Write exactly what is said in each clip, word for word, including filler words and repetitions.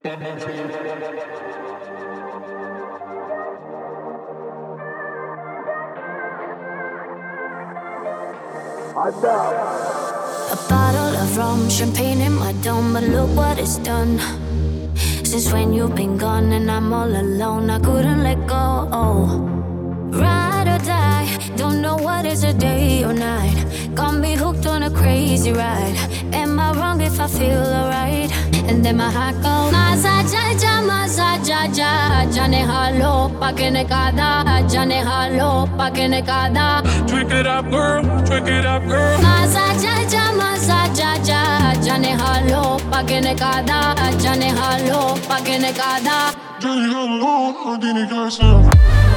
A bottle of rum, champagne in my dome, but look what it's done. Since when you've been gone and I'm all alone, I couldn't let go. Oh. Ride or die, don't know what is a day or night. Got me hooked on a crazy ride. Am I wrong if I feel alright? And then my heart goes Maza ja ja, maza ja ja. Jane halo, pakene kada. Jane halo, pakene kada. Drink it up, girl, drink it up, girl. Maza ja ja, maza ja ja. Jane halo, pakene kada. Jane halo, pakene kada. Jane halo, dini kasa.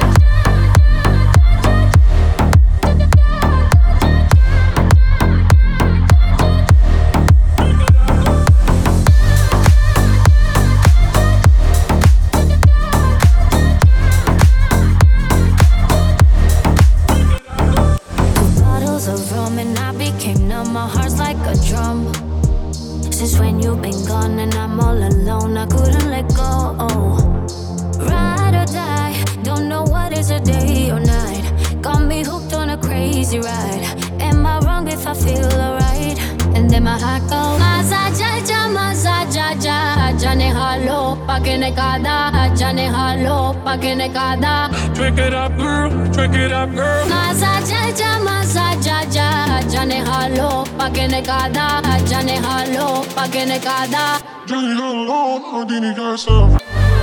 Of rum and I became numb. My heart's like a drum. Since when you've been gone and I'm all alone, I couldn't let go. Oh. Ride or die, don't know what is a day or night. Got me hooked on a crazy ride. Am I wrong if I feel alright? And then my heart goes Maza ja ja, maza ja ja. Jane halo, pakene kada. Jane halo, pakene kada. Drink it up, girl, drink it up, girl. Maza ja ja, maza ja ja. Jane halo, pakene kada. Jane halo, pakene kada. Jane halo, dini kasa.